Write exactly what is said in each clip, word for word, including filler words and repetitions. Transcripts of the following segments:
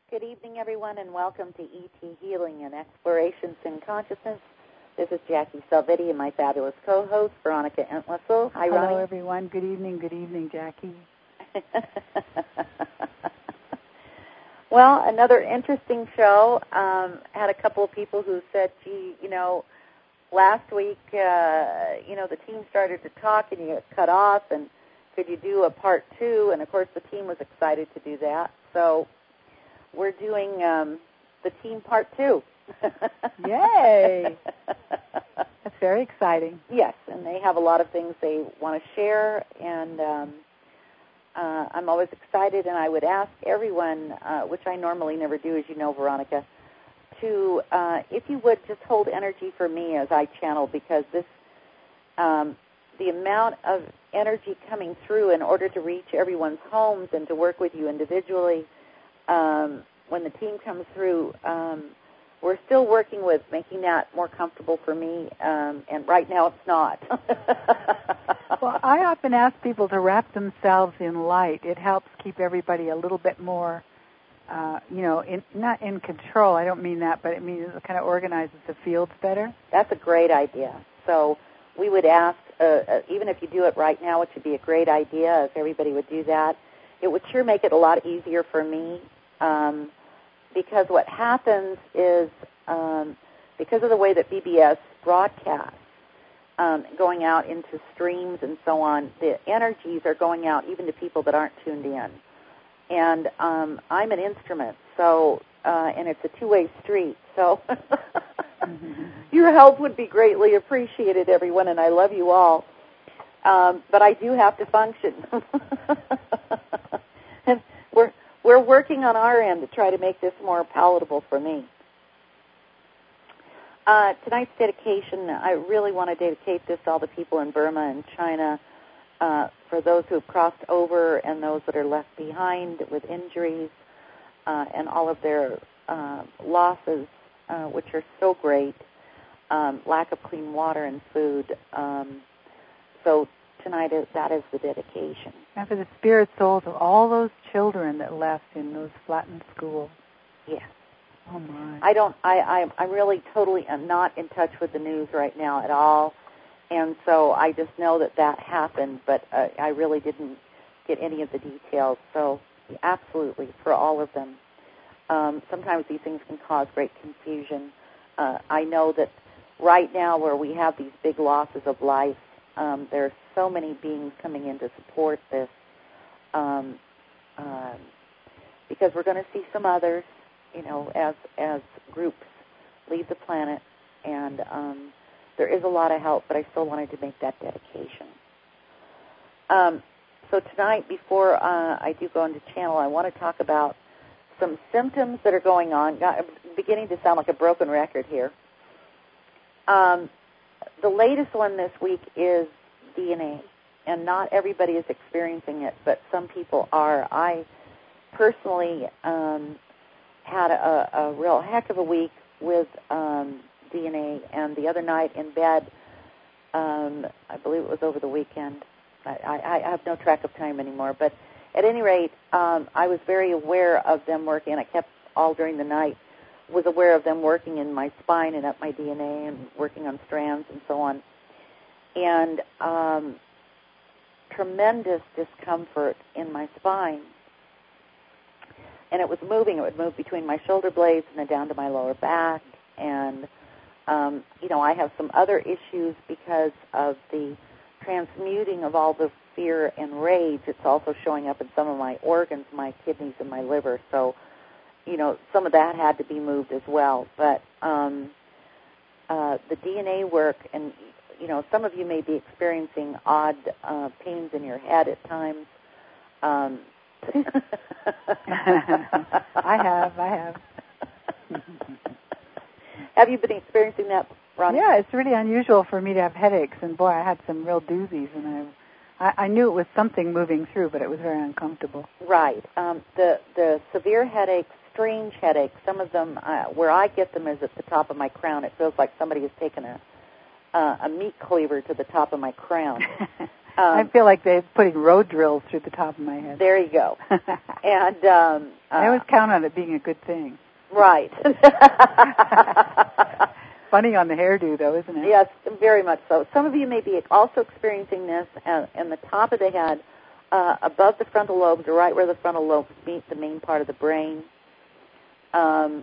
Good evening, everyone, and welcome to E T Healing and Explorations in Consciousness. This is Jackie Salvetti and my fabulous co-host, Veronica Entwistle. Hi, Hello, Ronnie. everyone. Good evening. Good evening, Jackie. Well, another interesting show. Um, had a couple of people who said, gee, you know, last week, uh, you know, the team started to talk and you got cut off, and could you do a part two? And, of course, the team was excited to do that. So we're doing um, the team part two. Yay! That's very exciting. Yes, and they have a lot of things they want to share, and um, uh, I'm always excited, and I would ask everyone, uh, which I normally never do, as you know, Veronica, to, uh, if you would, just hold energy for me as I channel, because this, um, the amount of energy coming through in order to reach everyone's homes and to work with you individually, um, when the team comes through, um, we're still working with making that more comfortable for me, um, and right now it's not. Well, I often ask people to wrap themselves in light. It helps keep everybody a little bit more, uh, you know, in, not in control. I don't mean that, but it means it kind of organizes the fields better. That's a great idea. So we would ask, uh, uh, even if you do it right now, which would be a great idea if everybody would do that, it would sure make it a lot easier for me. Um, Because what happens is, um, because of the way that B B S broadcasts, um, going out into streams and so on, the energies are going out even to people that aren't tuned in. And um, I'm an instrument, so uh, and it's a two-way street. So your help would be greatly appreciated, everyone, and I love you all. Um, but I do have to function. And we're We're working on our end to try to make this more palatable for me. Uh, tonight's dedication, I really want to dedicate this to all the people in Burma and China, uh, for those who have crossed over and those that are left behind with injuries, uh, and all of their uh, losses, uh, which are so great, um, lack of clean water and food. Um, so tonight, is, that is the dedication. And for the spirit souls of all those children that left in those flattened schools. Yes. Oh, my. I don't, I, I, I'm really totally am not in touch with the news right now at all, and so I just know that that happened, but uh, I really didn't get any of the details, so absolutely, for all of them. Um, sometimes these things can cause great confusion. Uh, I know that right now where we have these big losses of life, Um, there are so many beings coming in to support this, um, um, because we're going to see some others, you know, as as groups leave the planet, and um, there is a lot of help, but I still wanted to make that dedication. Um, so tonight, before uh, I do go into channel, I want to talk about some symptoms that are going on. I'm beginning to sound like a broken record here. Um, The latest one this week is D N A, and not everybody is experiencing it, but some people are. I personally um, had a, a real heck of a week with um, D N A, and the other night in bed, um, I believe it was over the weekend. I, I, I have no track of time anymore, but at any rate, um, I was very aware of them working, and I kept all during the night was aware of them working in my spine and up my D N A and working on strands and so on. And um, tremendous discomfort in my spine. And it was moving. It would move between my shoulder blades and then down to my lower back. And, um, you know, I have some other issues because of the transmuting of all the fear and rage. It's also showing up in some of my organs, my kidneys and my liver. So, you know, some of that had to be moved as well. But um, uh, the D N A work, and, you know, some of you may be experiencing odd uh, pains in your head at times. Um, I have, I have. Have you been experiencing that, Ronnie? Yeah, it's really unusual for me to have headaches, and, boy, I had some real doozies, and I I, I knew it was something moving through, but it was very uncomfortable. Right. Um, the, the severe headaches, strange headaches, some of them, uh, where I get them is at the top of my crown. It feels like somebody has taken a uh, a meat cleaver to the top of my crown. I feel like they're putting road drills through the top of my head. There you go. And um, uh, I always count on it being a good thing. Right. Funny on the hairdo, though, isn't it? Yes, very much so. Some of you may be also experiencing this uh, in the top of the head, uh, above the frontal lobes, or right where the frontal lobes meet the main part of the brain. Um,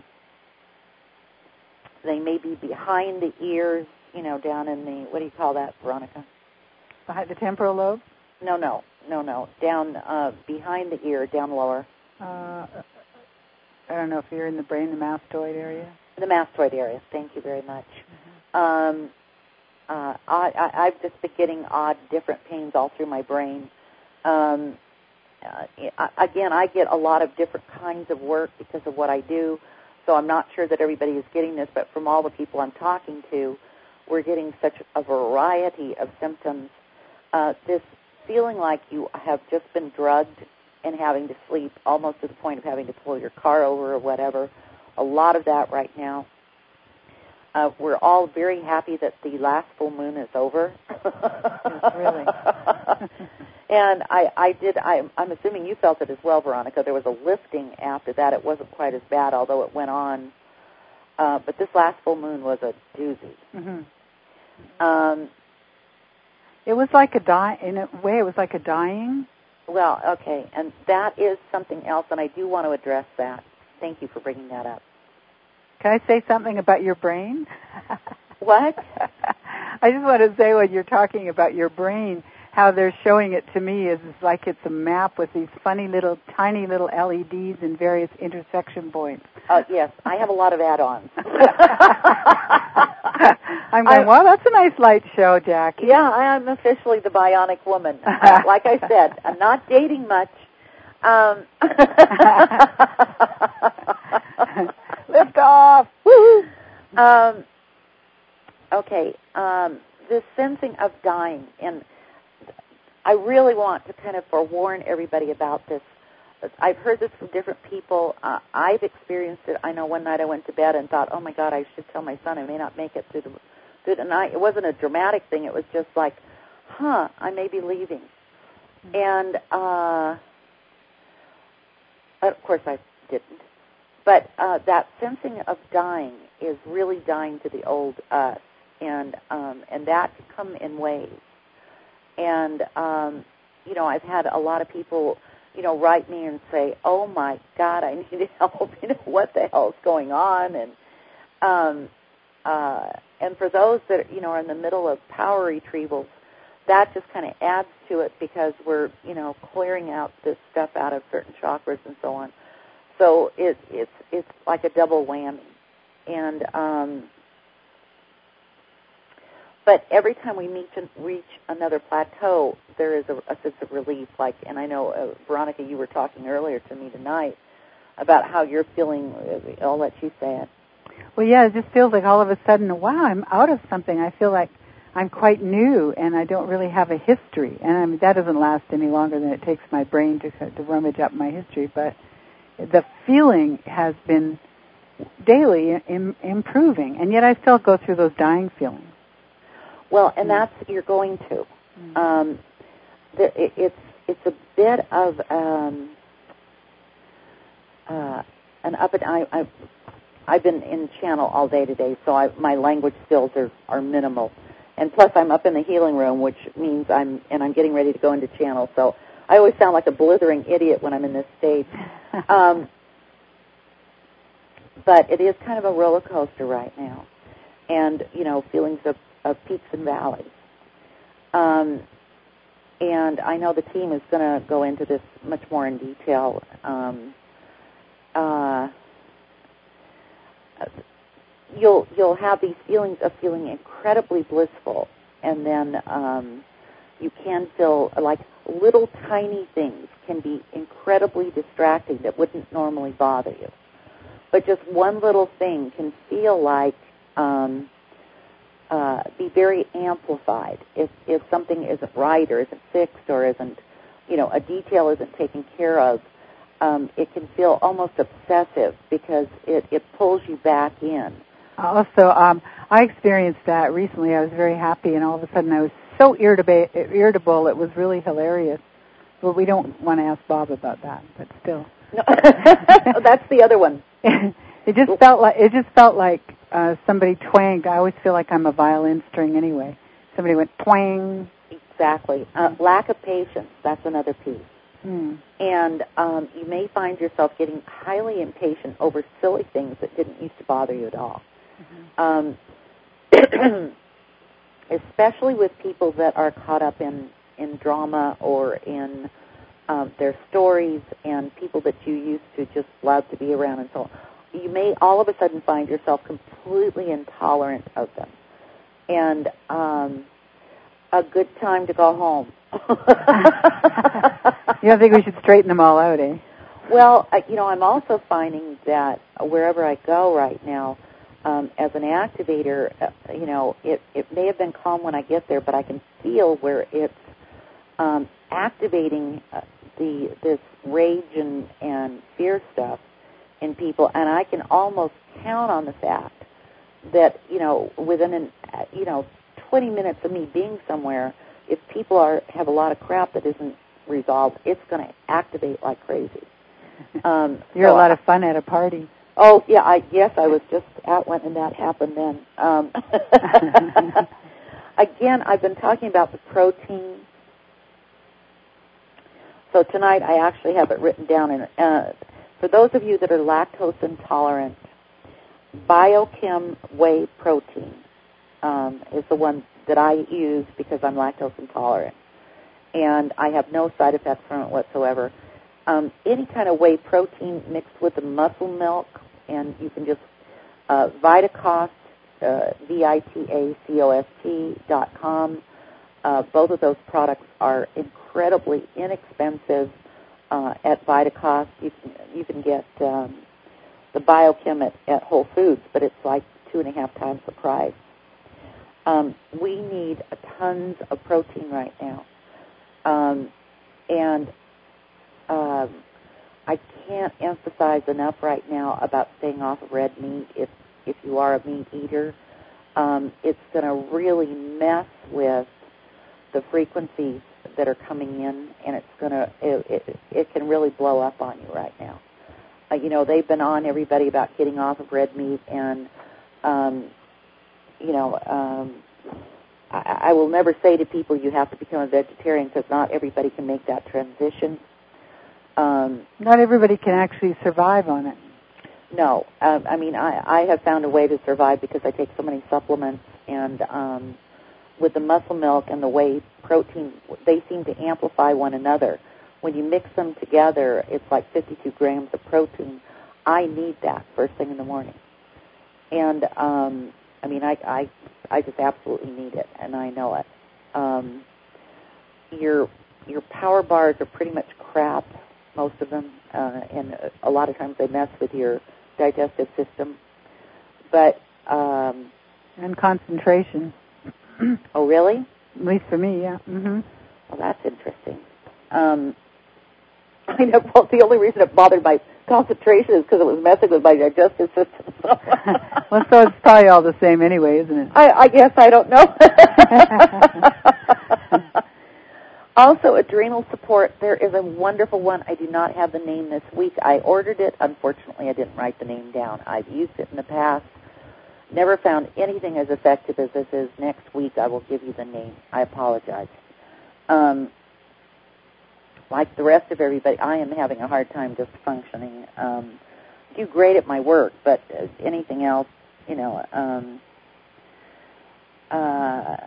they may be behind the ears, you know, down in the, what do you call that, Veronica? Behind the temporal lobe? No, no, no, no. Down uh, behind the ear, down lower. Uh, I don't know if you're in the brain, the mastoid area. The mastoid area. Thank you very much. Mm-hmm. Um, uh, I, I, I've just been getting odd, different pains all through my brain. Um, uh, again, I get a lot of different kinds of work because of what I do, so I'm not sure that everybody is getting this, but from all the people I'm talking to, we're getting such a variety of symptoms. Uh, this feeling like you have just been drugged and having to sleep almost to the point of having to pull your car over or whatever. A lot of that right now. Uh, we're all very happy that the last full moon is over. Yes, really. And I, I did, I, I'm assuming you felt it as well, Veronica. There was a lifting after that. It wasn't quite as bad, although it went on. Uh, but this last full moon was a doozy. Mm-hmm. Um, it was like a die, in a way, it was like a dying. Well, okay, and that is something else, and I do want to address that. Thank you for bringing that up. Can I say something about your brain? What? I just want to say when you're talking about your brain, how they're showing it to me is like it's a map with these funny little, tiny little L E Ds in various intersection points. Oh, uh, yes. I have a lot of add-ons. I'm going, I'm, well, that's a nice light show, Jackie. Yeah, I'm officially the bionic woman. Uh, like I said, I'm not dating much. Um, Lift off. Woo. Um, okay. Um, this sensing of dying, and I really want to kind of forewarn everybody about this. I've heard this from different people. Uh, I've experienced it. I know one night I went to bed and thought, oh, my God, I should tell my son I may not make it through the, through the night. It wasn't a dramatic thing. It was just like, huh, I may be leaving. Mm-hmm. And, uh, of course, I didn't. But uh, that sensing of dying is really dying to the old us, and um, and that can come in waves. And, um, you know, I've had a lot of people, you know, write me and say, oh, my God, I need help. You know, what the hell is going on? And um, uh, and for those that, you know, are in the middle of power retrievals, that just kind of adds to it because we're, you know, clearing out this stuff out of certain chakras and so on. So it, it's it's like a double whammy. And um, but every time we meet and reach another plateau, there is a, a sense of relief. Like, and I know, uh, Veronica, you were talking earlier to me tonight about how you're feeling. I'll let you say it. Well, yeah, it just feels like all of a sudden, wow, I'm out of something. I feel like I'm quite new, and I don't really have a history. And I mean, that doesn't last any longer than it takes my brain to to rummage up my history. But the feeling has been daily im- improving, and yet I still go through those dying feelings. Well, and that's you're going to. Mm-hmm. Um, the, it, it's it's a bit of um, uh, an up and I, I I've been in channel all day today, so I, my language skills are, are minimal, and plus I'm up in the healing room, which means I'm and I'm getting ready to go into channel. So I always sound like a blithering idiot when I'm in this state. Um, but it is kind of a roller coaster right now, and you know, feelings of, of peaks and valleys. Um, and I know the team is going to go into this much more in detail. Um, uh, you'll you'll have these feelings of feeling incredibly blissful, and then um, you can feel like little tiny things can be incredibly distracting that wouldn't normally bother you. But just one little thing can feel like um, uh, be very amplified. If if something isn't right or isn't fixed or isn't, you know, a detail isn't taken care of, um, it can feel almost obsessive because it, it pulls you back in. Also, um, I experienced that recently. I was very happy, and all of a sudden I was so irritable, irritable, it was really hilarious. But we don't want to ask Bob about that, but still. No. That's the other one. It just felt like it just felt like uh, somebody twanged. I always feel like I'm a violin string anyway. Somebody went twang. Exactly. Uh, lack of patience. That's another piece. Mm. And um, you may find yourself getting highly impatient over silly things that didn't used to bother you at all. Mm-hmm. Um, especially with people that are caught up in, in drama or in um, their stories and people that you used to just love to be around and so on. You may all of a sudden find yourself completely intolerant of them. And um, a good time to go home. You don't think we should straighten them all out, eh? Well, I, you know, I'm also finding that wherever I go right now, um, as an activator, uh, you know, it, it may have been calm when I get there, but I can feel where it's um, activating uh, the this rage and, and fear stuff in people, and I can almost count on the fact that, you know, within, an, uh, you know, twenty minutes of me being somewhere, if people are have a lot of crap that isn't resolved, it's going to activate like crazy. Um, You're so a lot I, of fun at a party. Oh, yeah, I yes, I was just at one, and that happened then. Um, again, I've been talking about the protein. So tonight I actually have it written down. And uh, for those of you that are lactose intolerant, Biochem Whey Protein um, is the one that I use because I'm lactose intolerant. And I have no side effects from it whatsoever. Um, any kind of whey protein mixed with the muscle milk, and you can just, uh, Vitacost, uh, V I T A C O S T dot com. Uh, both of those products are incredibly inexpensive uh, at Vitacost. You can, you can get um, the Biochem at, at Whole Foods, but it's like two and a half times the price. Um, we need tons of protein right now. Um, and um, I can't emphasize enough right now about staying off of red meat if, if you are a meat eater. Um, it's going to really mess with the frequencies that are coming in, and it's going to, it, it, it can really blow up on you right now. Uh, you know, they've been on everybody about getting off of red meat, and, um, you know, um, I, I will never say to people you have to become a vegetarian because not everybody can make that transition. Um, not everybody can actually survive on it. No. Um, I mean, I, I have found a way to survive because I take so many supplements, and um, with the muscle milk and the whey protein, they seem to amplify one another. When you mix them together, it's like fifty-two grams of protein. I need that first thing in the morning. And, um, I mean, I, I, I just absolutely need it, and I know it. Um, your, your power bars are pretty much crap, most of them, uh, and a lot of times they mess with your digestive system. But um, and concentration. Oh, really? At least for me, yeah. Mm-hmm. Well, that's interesting. Um, I know. Well, the only reason it bothered my concentration is because it was messing with my digestive system. Well, so it's probably all the same anyway, isn't it? I, I guess I don't know. Also, adrenal support. There is a wonderful one. I do not have the name this week. I ordered it. Unfortunately, I didn't write the name down. I've used it in the past. Never found anything as effective as this is. Next week, I will give you the name. I apologize. Um, like the rest of everybody, I am having a hard time just functioning. Um, I do great at my work, but uh, anything else, you know, um, uh,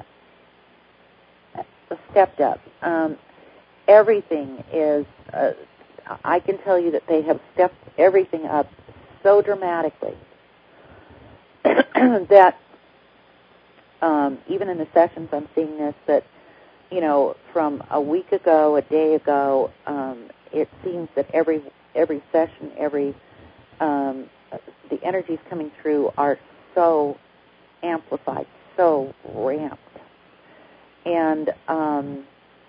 stepped up. Um, everything is, uh, I can tell you that they have stepped everything up so dramatically that um, even in the sessions I'm seeing this, that, you know, from a week ago, a day ago, um, it seems that every every session, every um, the energies coming through are so amplified, so ramped. And um,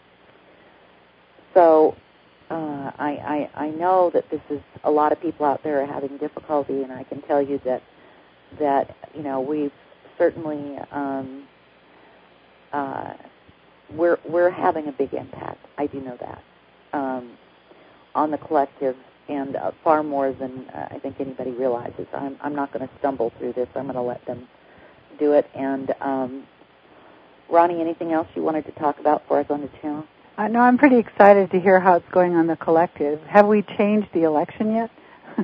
so uh, I, I I know that this is, a lot of people out there are having difficulty, and I can tell you that that you know we've certainly um, uh, we're we're having a big impact. I do know that um, on the collective, and uh, far more than uh, I think anybody realizes. I'm I'm not going to stumble through this. I'm going to let them do it. And um, Ronnie, anything else you wanted to talk about before I go on the channel? Uh, no, I'm pretty excited to hear how it's going on the collective. Have we changed the election yet?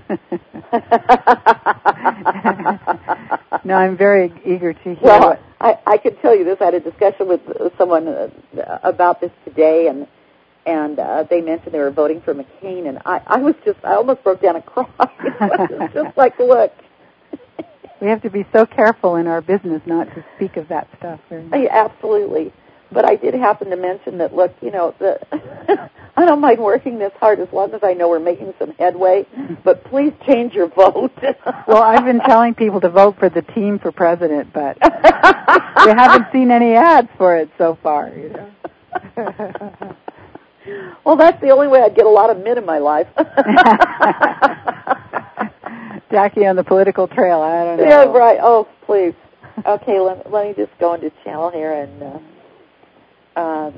No, I'm very eager to hear. Well, what... I, I can tell you this. I had a discussion with someone uh, about this today, and and uh, they mentioned they were voting for McCain, and I, I was just, I almost broke down and cried. It was just like, look. We have to be so careful in our business not to speak of that stuff. Very much. Yeah, absolutely. But I did happen to mention that, look, you know, the I don't mind working this hard as long as I know we're making some headway, but please change your vote. Well, I've been telling people to vote for the team for president, but we haven't seen any ads for it so far. You know? Well, that's the only way I'd get a lot of men in my life. Jackie on the political trail, I don't know. Yeah, right. Oh, please. Okay, let, let me just go into channel here and... Uh, Um,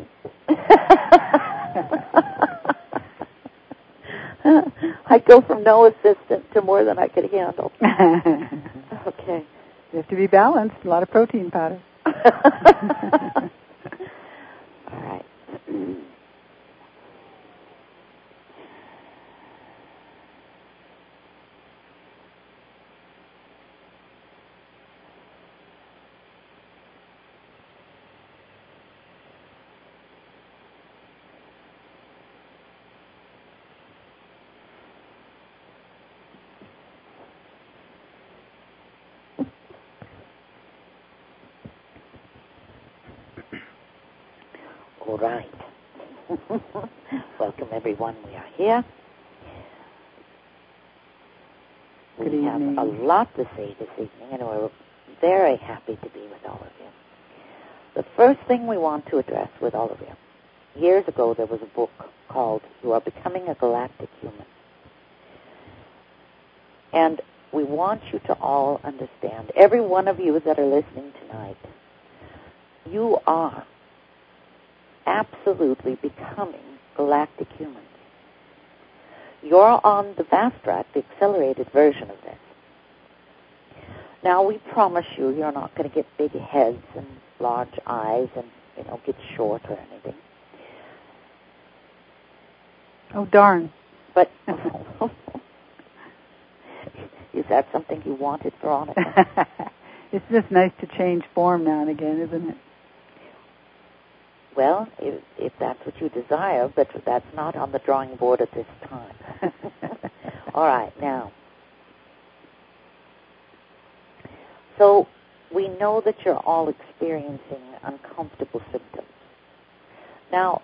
I go from no assistant to more than I could handle. Okay. You have to be balanced. A lot of protein powder. All right. All right. Welcome, everyone. We are here. Good we evening. have a lot to say this evening, and we're very happy to be with all of you. The first thing we want to address with all of you, years ago there was a book called You Are Becoming a Galactic Human. And we want you to all understand, every one of you that are listening tonight, you are absolutely becoming galactic humans. You're on the fast track, the accelerated version of this. Now, we promise you you're not going to get big heads and large eyes and, you know, get short or anything. Oh, darn. But is that something you wanted, Veronica? It's just nice to change form now and again, isn't it? Well, if, if that's what you desire, but that's not on the drawing board at this time. All right, now. So we know that you're all experiencing uncomfortable symptoms. Now,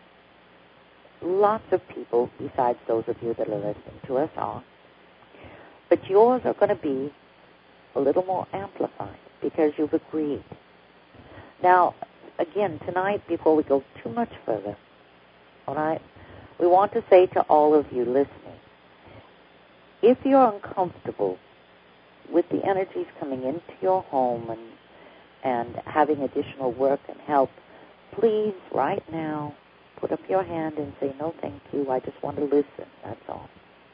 lots of people, besides those of you that are listening to us, are. But yours are going to be a little more amplified because you've agreed. Now, again, tonight, before we go too much further, all right, we want to say to all of you listening, if you're uncomfortable with the energies coming into your home and and having additional work and help, please, right now, put up your hand and say, no, thank you, I just want to listen, that's all.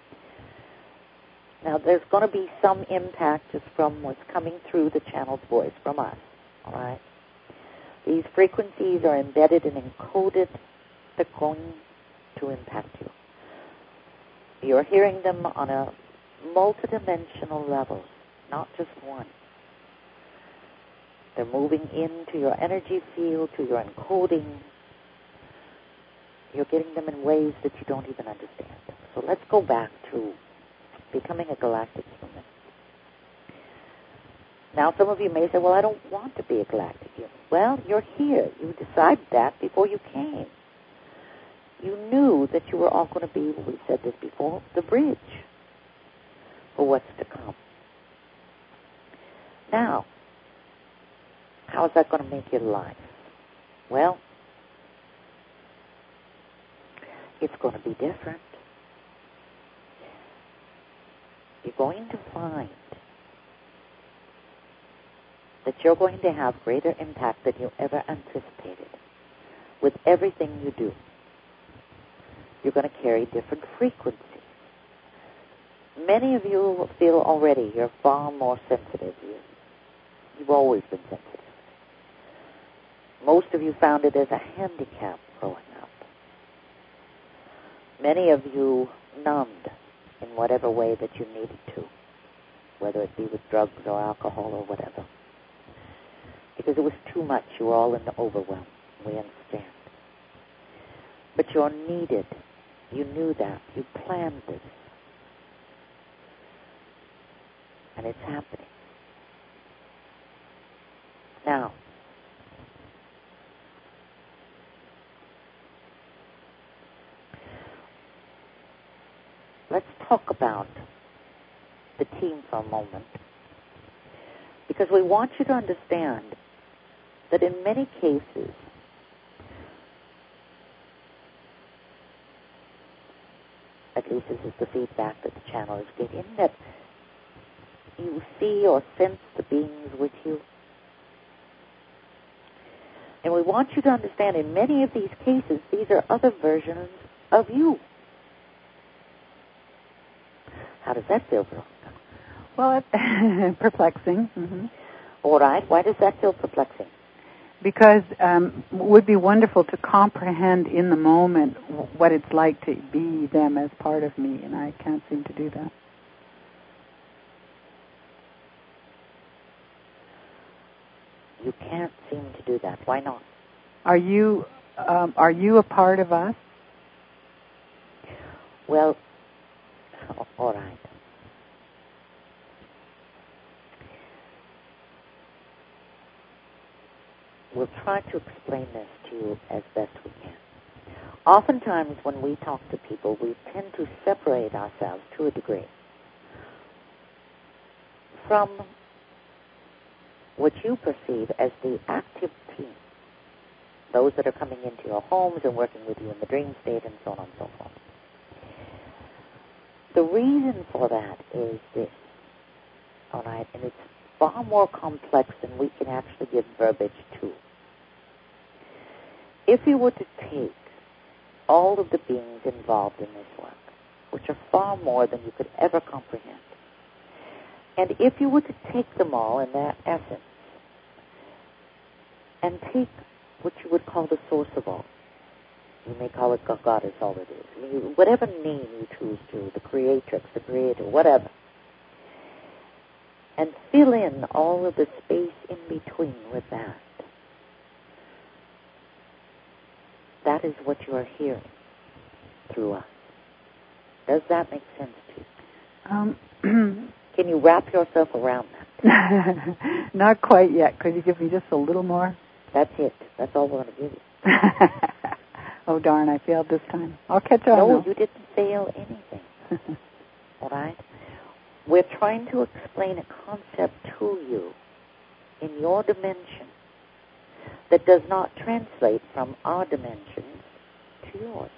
Now, there's going to be some impact just from what's coming through the channeled voice from us, all right? These frequencies are embedded and encoded. They're going to impact you. You're hearing them on a multidimensional level, not just one. They're moving into your energy field, to your encoding. You're getting them in ways that you don't even understand. So let's go back to becoming a galactic human. Now, some of you may say, well, I don't want to be a galactic human. Well, you're here. You decided that before you came. You knew that you were all going to be, we said this before, the bridge for what's to come. Now, how is that going to make your life? Well, it's going to be different. You're going to find that you're going to have greater impact than you ever anticipated. with everything you do. You're going to carry different frequencies. Many of you feel already you're far more sensitive. You, you've always been sensitive. Most of you found it as a handicap growing up. Many of you numbed in whatever way that you needed to, whether it be with drugs or alcohol or whatever. Because it was too much. You were all in the overwhelm. We understand. But you're needed. You knew that. You planned this. And it's happening. Now, let's talk about the team for a moment. Because we want you to understand that in many cases, at least this is the feedback that the channel is getting, that you see or sense the beings with you. And we want you to understand in many of these cases, these are other versions of you. How does that feel, Veronica? Well, it's perplexing. Mm-hmm. All right. Why does that feel perplexing? Because um, it would be wonderful to comprehend in the moment what it's like to be them as part of me, and I can't seem to do that. You can't seem to do that. Why not? Are you um, are you a part of us? Well, all right. We'll try to explain this to you as best we can. Oftentimes when we talk to people, we tend to separate ourselves to a degree from what you perceive as the active team, those that are coming into your homes and working with you in the dream state and so on and so forth. The reason for that is this, all right, and it's far more complex than we can actually give verbiage to. If you were to take all of the beings involved in this work, which are far more than you could ever comprehend, and if you were to take them all in their essence, and take what you would call the source of all, you may call it God, is all it is. I mean, whatever name you choose to, the creatrix, the creator, whatever, and fill in all of the space in between with that. That is what you are hearing through us. Does that make sense to you? Um, Can you wrap yourself around that? Not quite yet. Could you give me just a little more? That's it. That's all we're going to give you. Oh, darn, I failed this time. I'll catch on. No, now. you didn't fail anything. All right? We're trying to explain a concept to you in your dimension that does not translate from our dimensions to yours.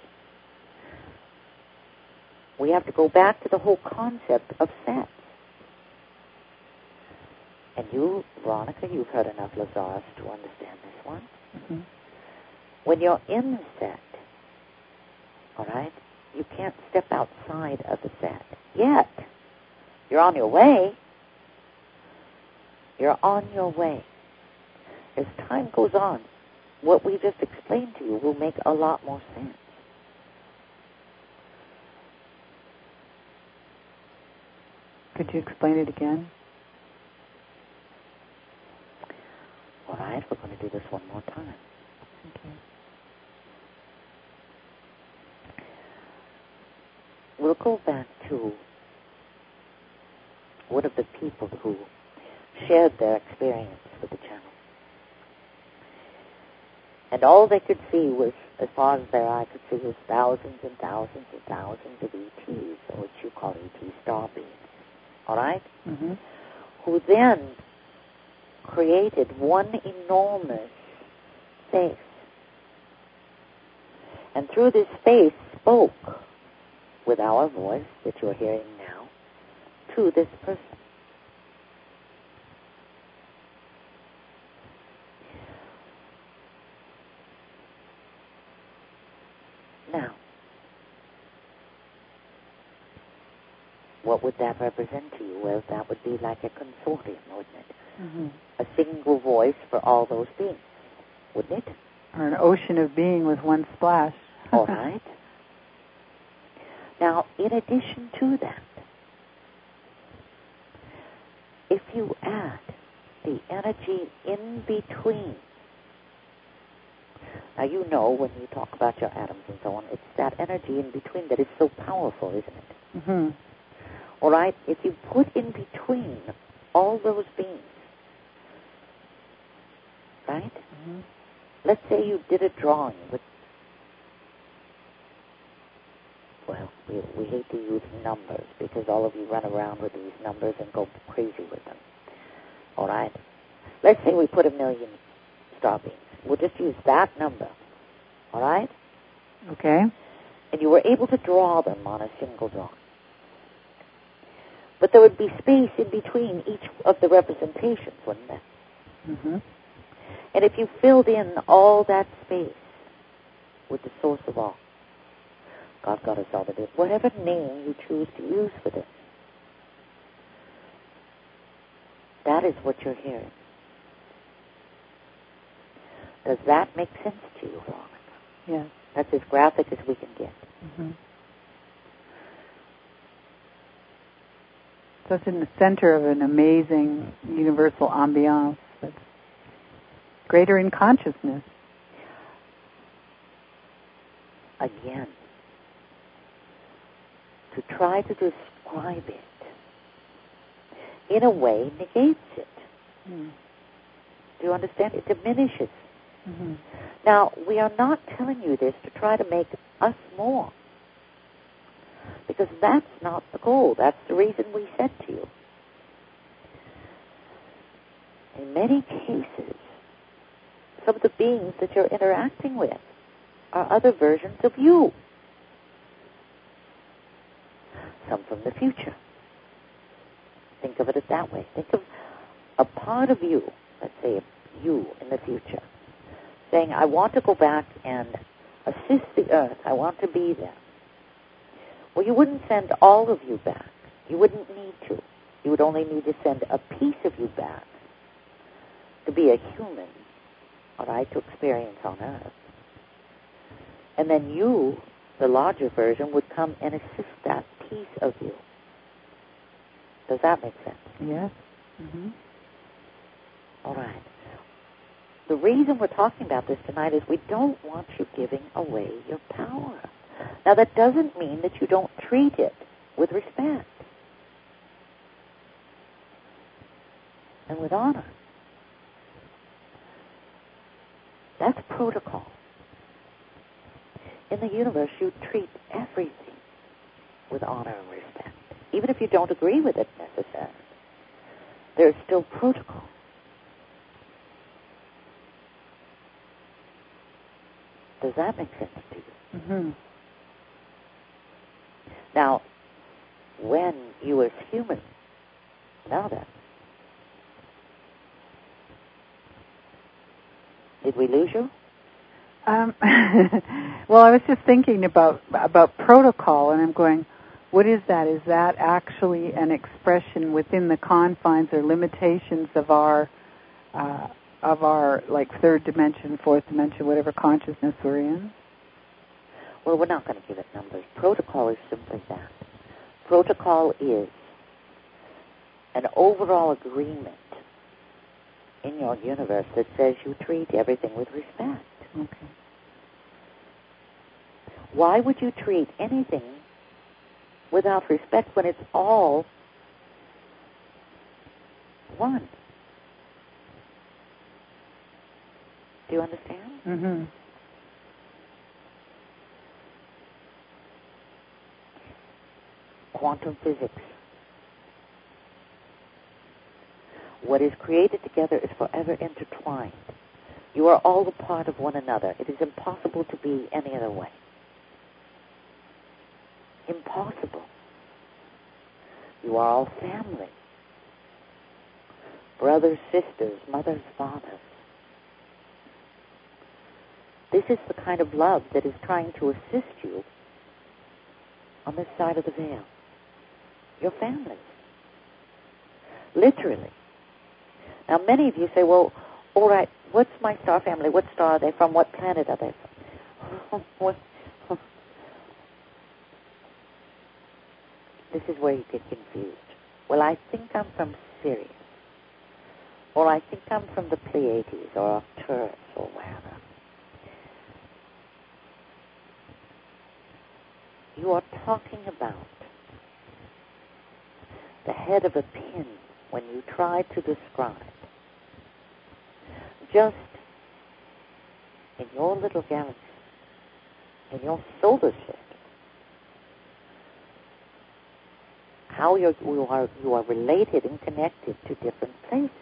We have to go back to the whole concept of sets. And you, Veronica, you've heard enough Lazarus to understand this one. Mm-hmm. When you're in the set, all right, you can't step outside of the set yet. You're on your way. You're on your way. As time goes on, what we just explained to you will make a lot more sense. Could you explain it again? All right, we're going to do this one more time. Okay. We'll go back to one of the people who shared their experience with the channel. And all they could see was, as far as their eye could see, was thousands and thousands and thousands of E Ts, or what you call E T star beings. All right? Mm-hmm. Who then created one enormous space. And through this space spoke with our voice that you're hearing now to this person. what would that represent to you? Well, that would be like a consortium, wouldn't it? Mm-hmm. A single voice for all those beings, wouldn't it? Or an ocean of being with one splash. All right. Now, in addition to that, if you add the energy in between, now you know when you talk about your atoms and so on, it's that energy in between that is so powerful, isn't it? Mm-hmm. All right? If you put in between all those beings, right? Mm-hmm. Let's say you did a drawing with, well, we, we hate to use numbers because all of you run around with these numbers and go crazy with them. All right? Let's say we put a million star beings. We'll just use that number. All right? Okay. And you were able to draw them on a single drawing. But there would be space in between each of the representations, wouldn't there? Mm-hmm. And if you filled in all that space with the source of all, God, Goddess, all that is, whatever name you choose to use for this, that is what you're hearing. Does that make sense to you, Veronica? Yes. That's as graphic as we can get. Mm-hmm. So it's in the center of an amazing universal ambiance that's greater in consciousness. Again, to try to describe it in a way negates it. Mm. Do you understand? It diminishes. Mm-hmm. Now, we are not telling you this to try to make us more, because that's not the goal. That's the reason we said to you. In many cases, some of the beings that you're interacting with are other versions of you. Some from the future. Think of it that way. Think of a part of you, let's say you in the future, saying, I want to go back and assist the earth. I want to be there. Well, you wouldn't send all of you back. You wouldn't need to. You would only need to send a piece of you back to be a human, all right, to experience on earth. And then you, the larger version, would come and assist that piece of you. Does that make sense? Yes. Mm-hmm. All right. The reason we're talking about this tonight is we don't want you giving away your power. Now, that doesn't mean that you don't treat it with respect and with honor. That's protocol. In the universe, you treat everything with honor and respect. Even if you don't agree with it necessarily, there's still protocol. Does that make sense to you? Mm-hmm. Now, when you as human, now then, did we lose you? Um, well, I was just thinking about about protocol, and I'm going, what is that? Is that actually an expression within the confines or limitations of our uh, of our like third dimension, fourth dimension, whatever consciousness we're in? Well, we're not going to give it numbers. Protocol is simply that. Protocol is an overall agreement in your universe that says you treat everything with respect. Okay. Why would you treat anything without respect when it's all one? Do you understand? Mm-hmm. Quantum physics. What is created together is forever intertwined. You are all a part of one another. It is impossible to be any other way. Impossible. You are all family. Brothers, sisters, mothers, fathers. This is the kind of love that is trying to assist you on this side of the veil. your families. Literally. Now, many of you say, well, all right, what's my star family? What star are they from? What planet are they from? What? This is where you get confused. Well, I think I'm from Sirius. Or I think I'm from the Pleiades or Arcturus or wherever. You are talking about the head of a pin when you try to describe just in your little galaxy, in your solar system, how you're, you are you are related and connected to different places.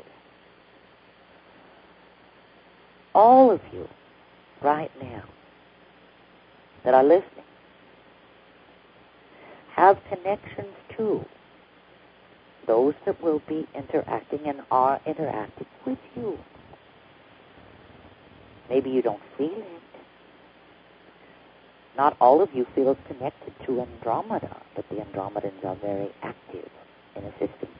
All of you right now that are listening have connections to those that will be interacting and are interacting with you. Maybe you don't feel it. Not all of you feel connected to Andromeda, but the Andromedans are very active in assisting.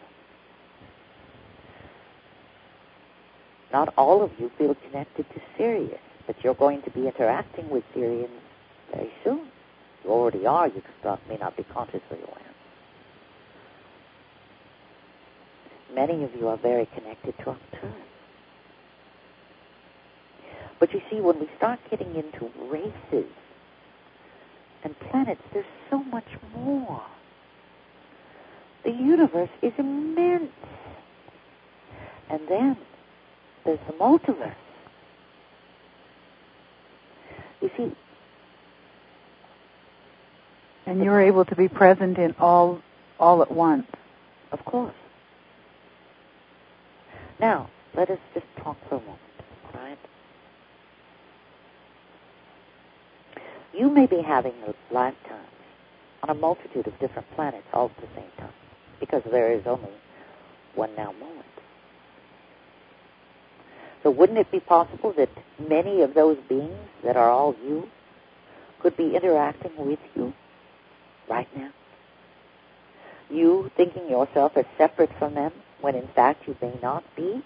Not all of you feel connected to Sirius, but you're going to be interacting with Sirians very soon. You already are. You just not, may not be consciously aware. Many of you are very connected to Arcturus. But you see, when we start getting into races and planets, there's so much more. The universe is immense. And then there's the multiverse. You see, and you're able to be present in all all at once. Of course. Now, let us just talk for a moment, all right? You may be having lifetimes on a multitude of different planets all at the same time, because there is only one now moment. So wouldn't it be possible that many of those beings that are all you could be interacting with you right now? You thinking yourself as separate from them when in fact you may not be?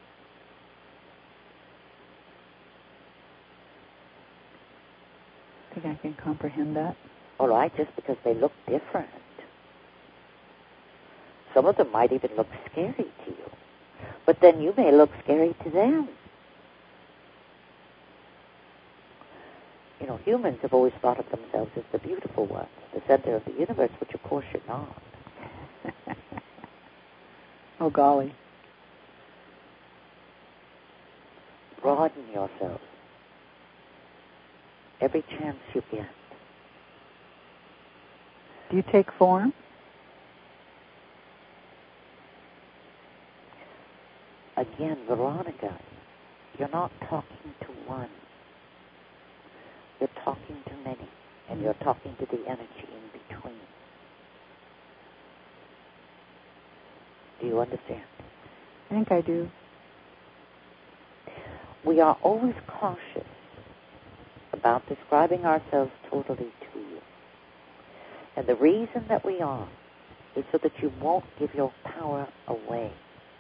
I think I can comprehend that. All right, just because they look different. Some of them might even look scary to you. But then you may look scary to them. You know, humans have always thought of themselves as the beautiful ones, the center of the universe, which of course you're not. Oh, golly. Broaden yourself every chance you get. Do you take form? Again, Veronica, you're not talking to one. You're talking to many, and you're talking to the energy in between. Do you understand? I think I do. We are always cautious about describing ourselves totally to you. And the reason that we are is so that you won't give your power away.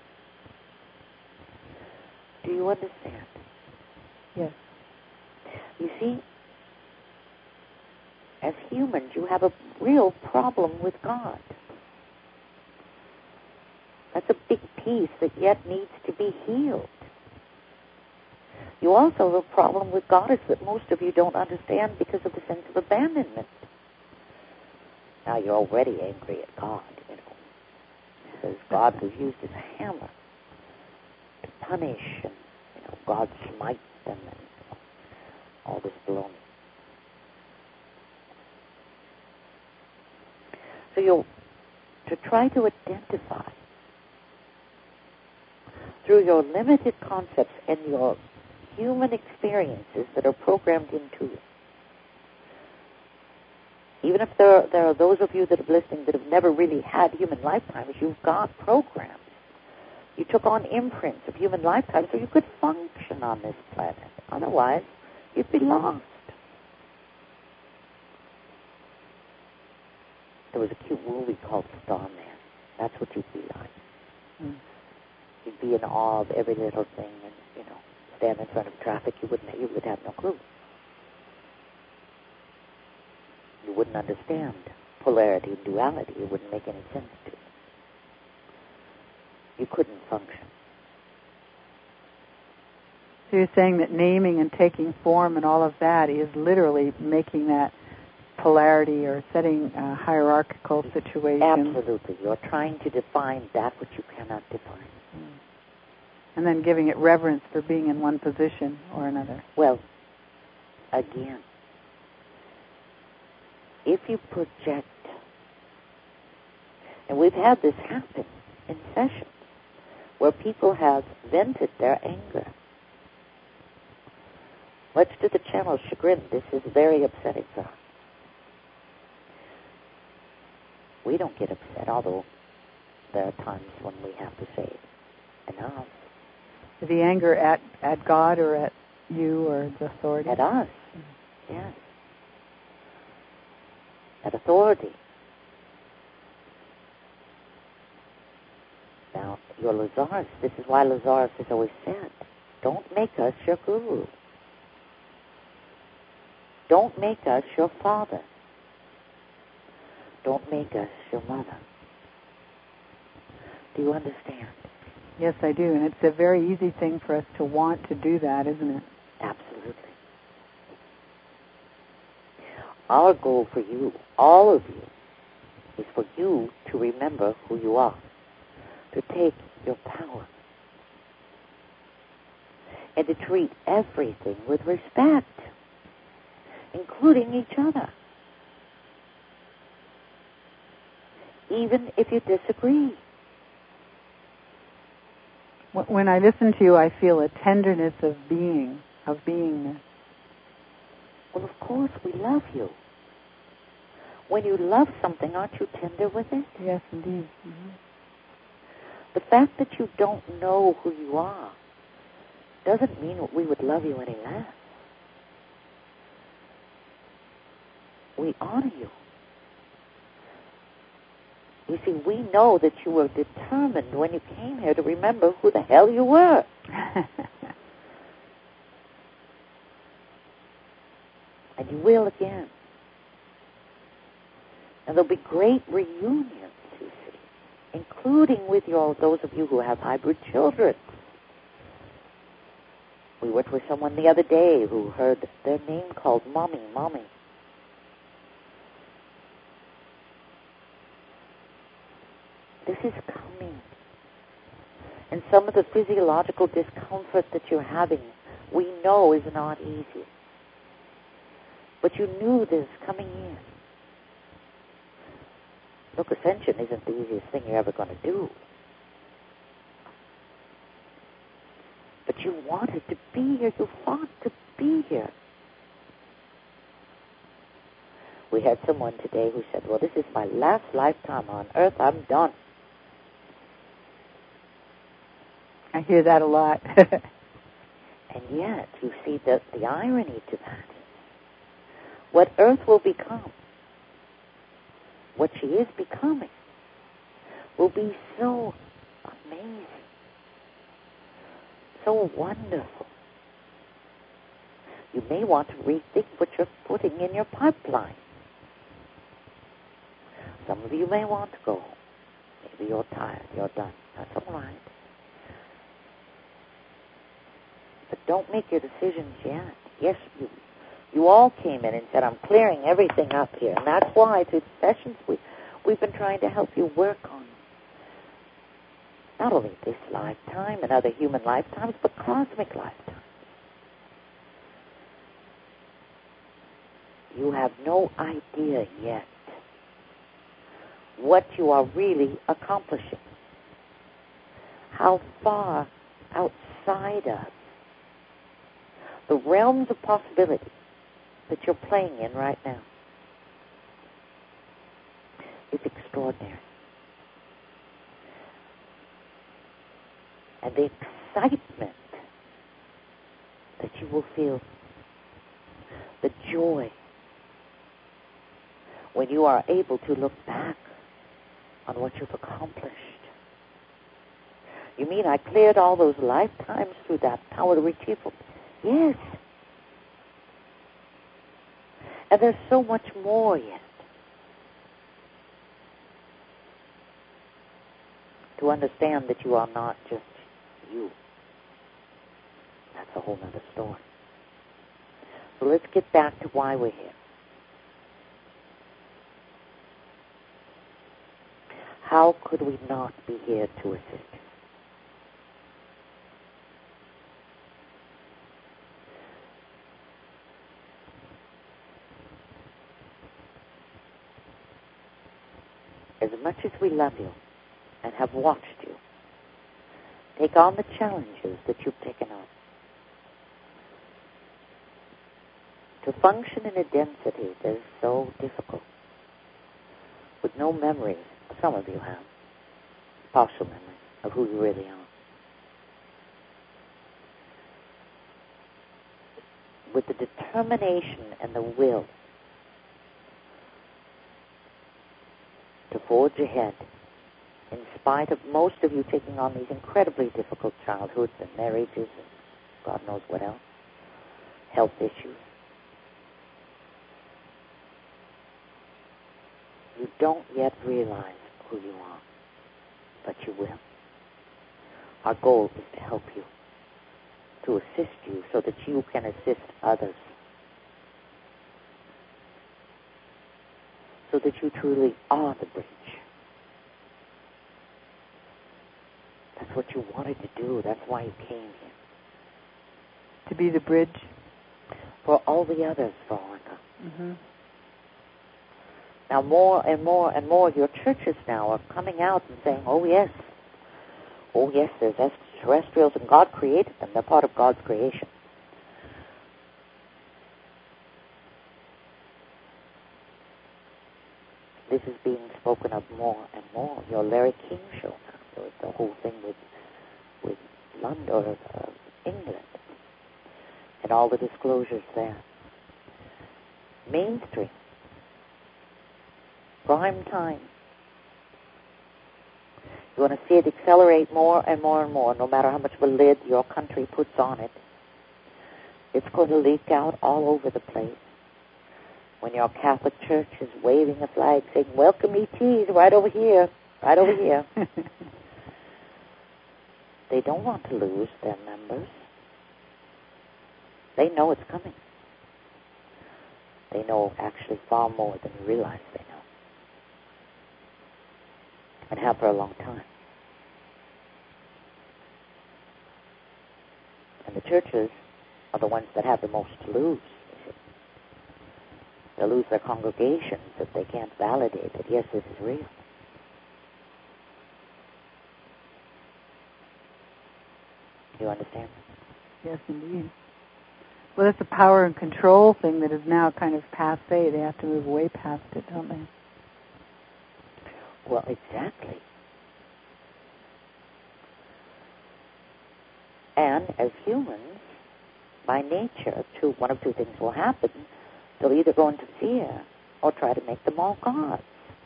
Do you understand? Yes. You see, as humans, you have a real problem with God. That's a big piece that yet needs to be healed. You also have a problem with God that most of you don't understand because of the sense of abandonment. Now you're already angry at God, you know, because God was used as a hammer to punish, and you know, God smite them, and you know, all this baloney. So you'll to try to identify through your limited concepts and your human experiences that are programmed into you. Even if there are, there are those of you that are listening that have never really had human lifetimes, you've got programs. You took on imprints of human lifetimes so you could function on this planet. Otherwise, you'd be lost. There was a cute movie called Starman. That's what you'd be like. Mm. You'd be in awe of every little thing, and, you know, stand in front of traffic, you wouldn't, you would have no clue. You wouldn't understand polarity and duality. It wouldn't make any sense to you. You couldn't function. So you're saying that naming and taking form and all of that is literally making that polarity or setting a hierarchical situation. Absolutely. You're trying to define that which you cannot define. Mm. And then giving it reverence for being in one position or another. Well, again, if you project, and we've had this happen in sessions where people have vented their anger. Let's do the channel chagrin. This is very upsetting for us. We don't get upset, although there are times when we have to say enough. The anger at, at God or at you or the authority? At us, mm-hmm. Yes. At authority. Now, your Lazarus, this is why Lazarus has always said, don't make us your guru. Don't make us your father. Don't make us your mother. Do you understand? Yes, I do. And it's a very easy thing for us to want to do that, isn't it? Absolutely. Our goal for you, all of you, is for you to remember who you are, to take your power, and to treat everything with respect, including each other, even if you disagree. When I listen to you, I feel a tenderness of being, of beingness. Well, of course, we love you. When you love something, aren't you tender with it? Yes, indeed. Mm-hmm. The fact that you don't know who you are doesn't mean that we would love you any less. We honor you. You see, we know that you were determined when you came here to remember who the hell you were. And you will again. And there'll be great reunions, you see, including with your, those of you who have hybrid children. We worked with someone the other day who heard their name called Mommy, Mommy. This is coming. And some of the physiological discomfort that you're having, we know is not easy. But you knew this coming in. Look, ascension isn't the easiest thing you're ever going to do. But you wanted to be here. You fought to be here. We had someone today who said, well, this is my last lifetime on earth. I'm done. I hear that a lot. And yet, you see the, the irony to that. What earth will become, what she is becoming, will be so amazing, so wonderful. You may want to rethink what you're putting in your pipeline. Some of you may want to go home. Maybe you're tired, you're done. That's all right. But don't make your decisions yet. Yes, you you all came in and said, I'm clearing everything up here. And that's why through the sessions we, we've been trying to help you work on not only this lifetime and other human lifetimes, but cosmic lifetimes. You have no idea yet what you are really accomplishing. How far outside of the realms of possibility that you're playing in right now. It's extraordinary. And the excitement that you will feel, the joy, when you are able to look back on what you've accomplished. You mean I cleared all those lifetimes through that power to retrieve? Yes. And there's so much more yet. To understand that you are not just you. That's a whole other story. So let's get back to why we're here. How could we not be here to assist you? As much as we love you and have watched you take on the challenges that you've taken on, to function in a density that is so difficult, with no memory, some of you have, partial memory of who you really are, with the determination and the will to forge ahead, in spite of most of you taking on these incredibly difficult childhoods and marriages and God knows what else, health issues. You don't yet realize who you are, but you will. Our goal is to help you, to assist you so that you can assist others, so that you truly are the bridge. That's what you wanted to do. That's why you came here. To be the bridge? For all the others, Veronica. Mm-hmm. Now more and more and more your churches now are coming out and saying, oh yes, oh yes, there's extraterrestrials and God created them. They're part of God's creation. This is being spoken of more and more. Your Larry King show now. There was the whole thing with with London or uh, England and all the disclosures there. Mainstream. Prime time. You want to see it accelerate more and more and more, no matter how much of a lid your country puts on it. It's going to leak out all over the place. When your Catholic Church is waving a flag saying, welcome E Ts right over here, right over here. They don't want to lose their members. They know it's coming. They know actually far more than you realize they know. And have for a long time. And the churches are the ones that have the most to lose. They'll lose their congregations if they can't validate that, yes, this is real. You understand? Yes, indeed. Well, that's a power and control thing that is now kind of passé. They have to move way past it, don't they? Well, exactly. And as humans, by nature, two, one of two things will happen. They'll either go into fear or try to make them all gods.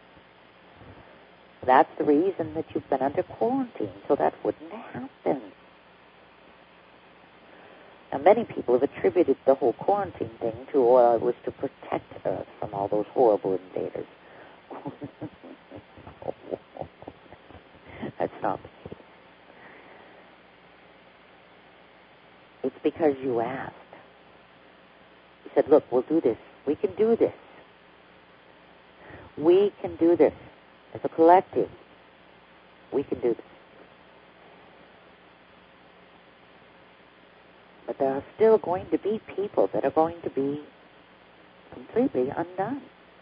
That's the reason that you've been under quarantine, so that wouldn't happen. Now, many people have attributed the whole quarantine thing to, uh, was to protect Earth from all those horrible invaders. That's not the case. It's because you asked. You said, look, we'll do this. We can do this. We can do this. As a collective, we can do this. But there are still going to be people that are going to be completely undone.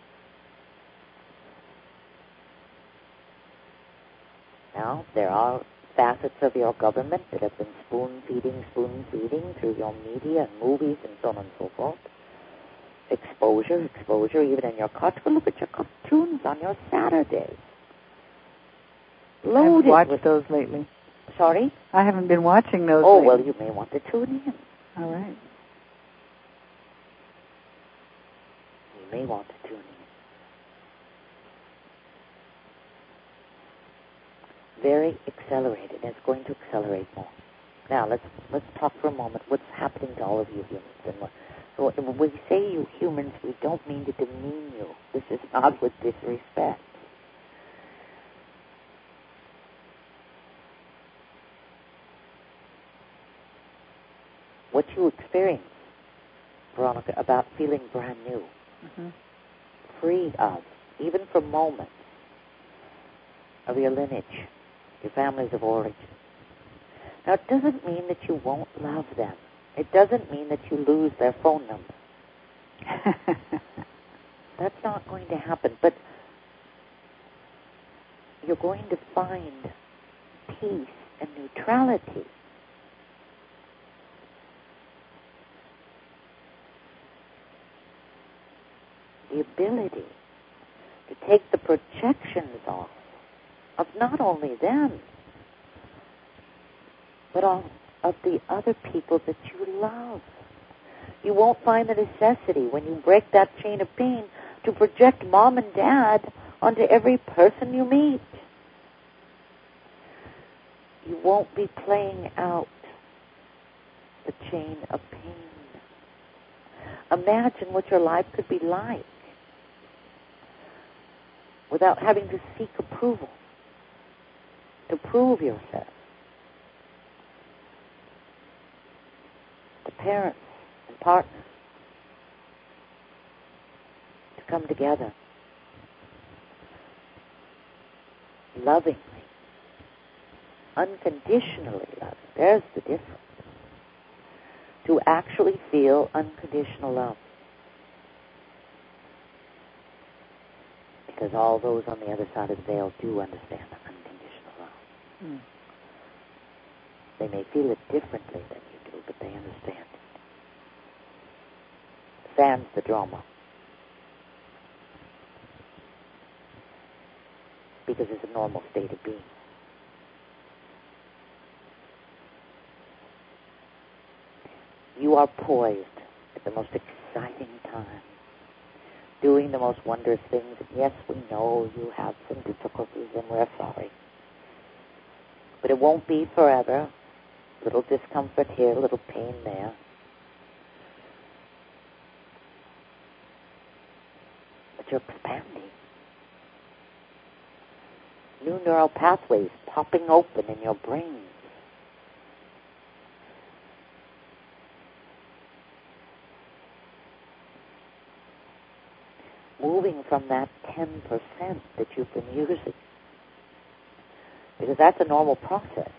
Now, there are facets of your government that have been spoon-feeding, spoon-feeding through your media and movies and so on and so forth. Exposure, exposure, even in your cartoons. Look at your cartoons on your Saturdays. Loaded I haven't watched with those lately. Sorry? I haven't been watching those Oh, lately. well, you may want to tune in. All right. You may want to tune very accelerated, and it's going to accelerate more. Now, let's let's talk for a moment what's happening to all of you humans. And what, so when we say you humans, we don't mean to demean you. This is not with disrespect. What you experience, Veronica, about feeling brand new, mm-hmm. free of, even for moments, of your lineage, your families of origin. Now, it doesn't mean that you won't love them. It doesn't mean that you lose their phone number. That's not going to happen. But you're going to find peace and neutrality. The ability to take the projections off of not only them, but of, of the other people that you love. You won't find the necessity when you break that chain of pain to project mom and dad onto every person you meet. You won't be playing out the chain of pain. Imagine what your life could be like without having to seek approval, to prove yourself. To parents and partners, to come together lovingly, unconditionally loving. There's the difference. To actually feel unconditional love. Because all those on the other side of the veil do understand unconditional love. Mm. They may feel it differently than you do, but they understand it. Sans the drama. Because it's a normal state of being. You are poised at the most exciting time, doing the most wondrous things. And yes, we know you have some difficulties, and we're sorry. But it won't be forever. Little discomfort here, little pain there. But you're expanding. New neural pathways popping open in your brain. Moving from that ten percent that you've been using. Because that's a normal process.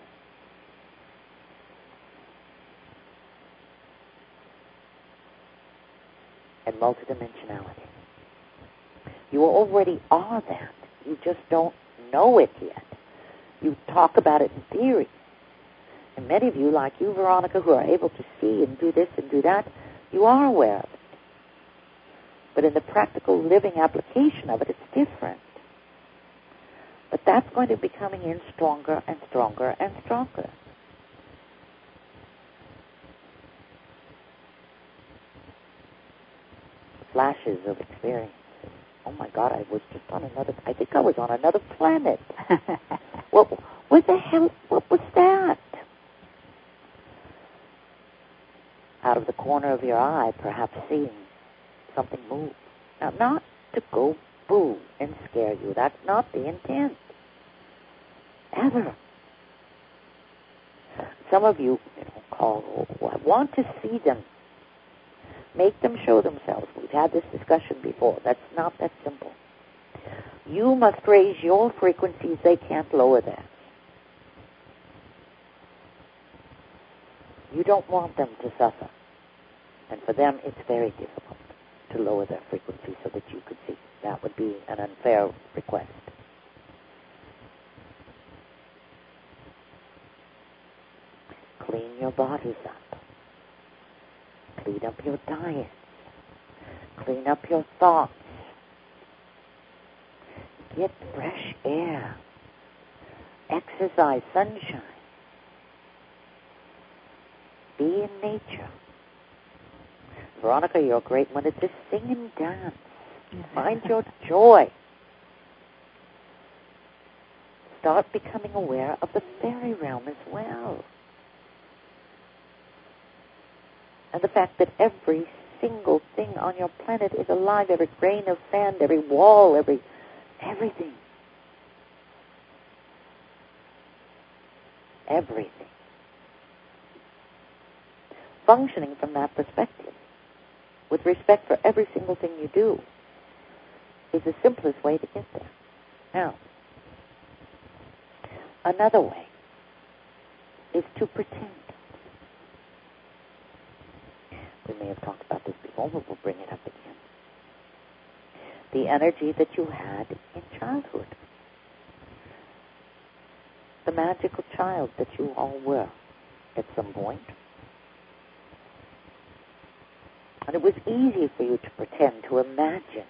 And multidimensionality. You already are that. You just don't know it yet. You talk about it in theory. And many of you, like you, Veronica, who are able to see and do this and do that, you are aware of it. But in the practical living application of it, it's different. But that's going to be coming in stronger and stronger and stronger. Flashes of experience. Oh my God, I was just on another, I think I was on another planet. What, what the hell, what was that? Out of the corner of your eye, perhaps seeing something move. Now, not to go boo and scare you. That's not the intent. Ever. Some of you, you know, call, oh, I want to see them. Make them show themselves. We've had this discussion before. That's not that simple. You must raise your frequencies. They can't lower theirs. You don't want them to suffer. And for them, it's very difficult to lower their frequency so that you could see. That would be an unfair request. Clean your bodies up. Clean up your diets. Clean up your thoughts. Get fresh air. Exercise, sunshine. Be in nature. Veronica, you're a great one at just sing and dance. Find your joy. start becoming aware of the fairy realm as well. And the fact that every single thing on your planet is alive, every grain of sand, every wall, every everything. Everything. Functioning from that perspective, with respect for every single thing you do, is the simplest way to get there. Now, another way is to pretend. We may have talked about this before, but we'll bring it up again. The energy that you had in childhood. The magical child that you all were at some point. And it was easy for you to pretend, to imagine.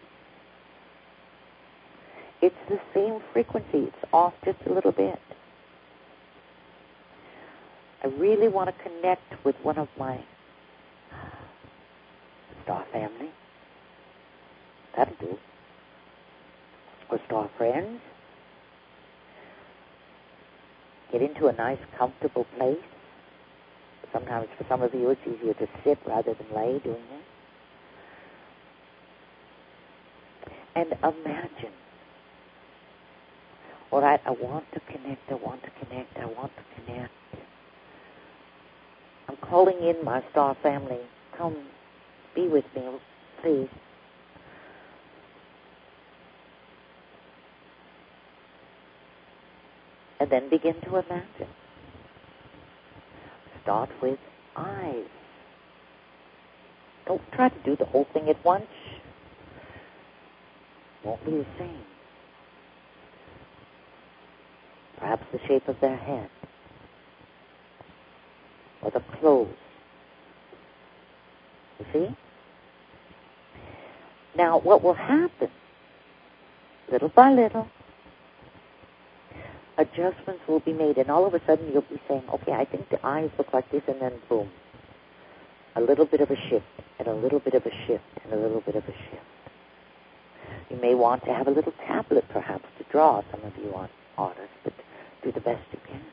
It's the same frequency. It's off just a little bit. I really want to connect with one of my star family. That'll do. Or star friends. Get into a nice, comfortable place. Sometimes for some of you it's easier to sit rather than lay doing it. And imagine. All right, I want to connect, I want to connect, I want to connect. I'm calling in my star family. Come be with me, please. And then begin to imagine. Start with eyes. Don't try to do the whole thing at once. Won't be the same. Perhaps the shape of their head. Or the clothes. You see? Now, what will happen, little by little, adjustments will be made, and all of a sudden you'll be saying, okay, I think the eyes look like this, and then boom. A little bit of a shift, and a little bit of a shift, and a little bit of a shift. You may want to have a little tablet, perhaps, to draw. Some of you aren't artists, but do the best you can.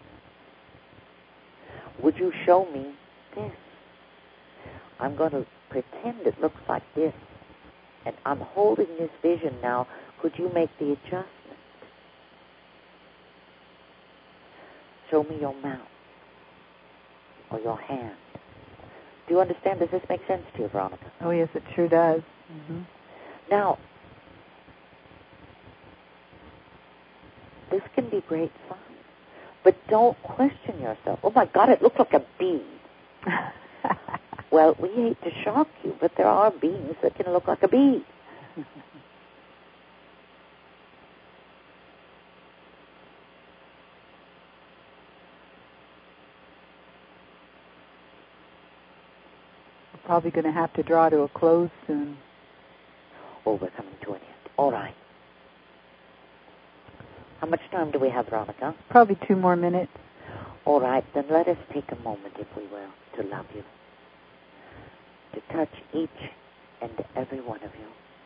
Would you show me this? I'm going to pretend it looks like this, and I'm holding this vision now. Could you make the adjustment? Show me your mouth or your hand. Do you understand? Does this make sense to you, Veronica? Oh, yes, it sure does. Mm-hmm. Now, this can be great fun, but don't question yourself. Oh, my God, it looked like a bee. Well, we hate to shock you, but there are beings that can look like a bee. Probably going to have to draw to a close soon. Oh, we're coming to an end. All right. How much time do we have, Veronica? Probably two more minutes. All right, then let us take a moment, if we will, to love you, to touch each and every one of you.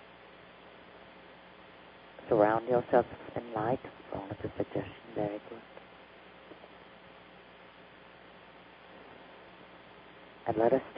Surround yourself in light. Veronica's suggestion, very good. And let us